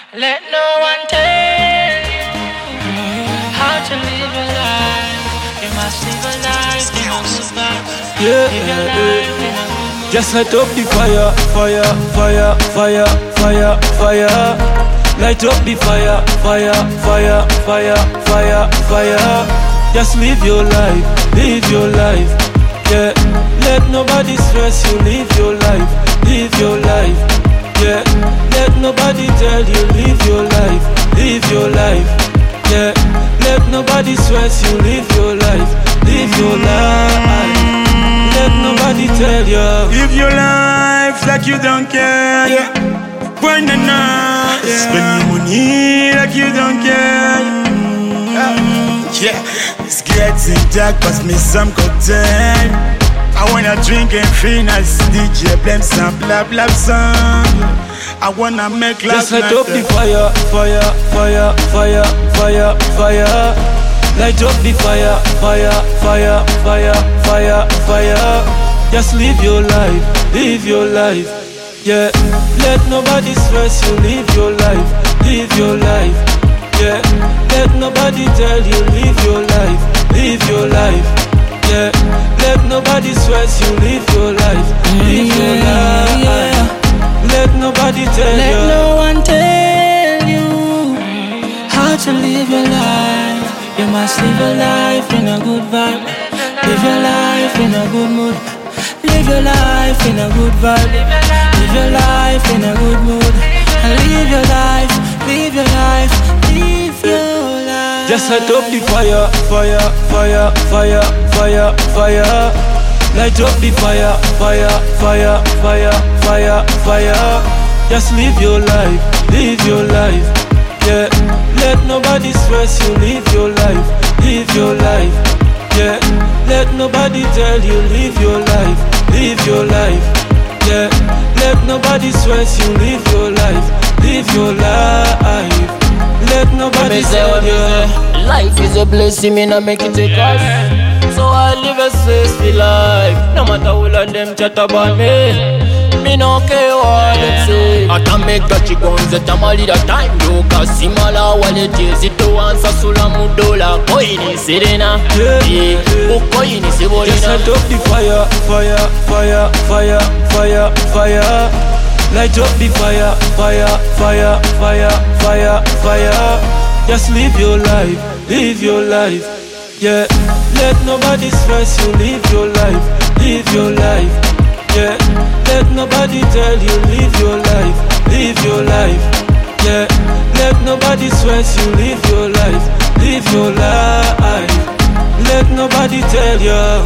Let no one tell you how to live your life. You must live a life in a good vibe. Live your life in a good mood. Just light up the fire, fire, fire, fire, fire, fire. Light up the fire, fire, fire, fire, fire, fire. Just live your life, live your life. Yeah, let nobody stress you, live your life, live your life. Yeah, let nobody tell you, live your life, live your life. Yeah, let nobody stress you, live your life, live your life. Let nobody tell you. Live your life like you don't care. Yeah. Burn the night. Yeah. Spend your money like you don't care. Yeah. It's getting dark, pass me some cocktail. I wanna drink and finish. DJ blame some blah blah song. I wanna make love. Just light up the fire, fire, fire, fire, fire, fire. Light up the fire, fire, fire, fire, fire, fire. Just live your life, live your life. Yeah, let nobody stress you, live your life, live your life. Yeah, let nobody tell you, live your life, live your life. Yeah, let nobody stress you, live your life, live your life. Yeah. Let nobody tell you. Let no one tell you how to live your life. You must live your life in a good vibe. Live your life in a good mood. Live your life in a good vibe. Live your life in a good mood. And live your life, live your life, live your life. Just light up the fire, fire, fire, fire, fire, fire. Light up the fire, fire, fire, fire, fire, fire. Just live your life, live your life. Yeah, let nobody stress you, live your life, live your life. Yeah, let nobody tell you, live your life, live your life. Yeah, let nobody stress you, live your life, live your life. Let nobody tell you. Life is a blessing, me not make it take off. So I live a stress-free life. No matter all of them chat about me, me no care what them say. I can make the chickens at a mali the time. You can see mala wallet is it to answer sula mudola. Koini sirena, koini sibolina. Just light up the fire, fire, fire, fire, fire, fire. Light up the fire, fire, fire, fire, fire, fire. Just live your life, live your life. Yeah, let nobody stress you, live your life, live your life. Yeah, let nobody tell you, live your life, live your life. Yeah, let nobody stress you, live your life, live your life. Let nobody tell you.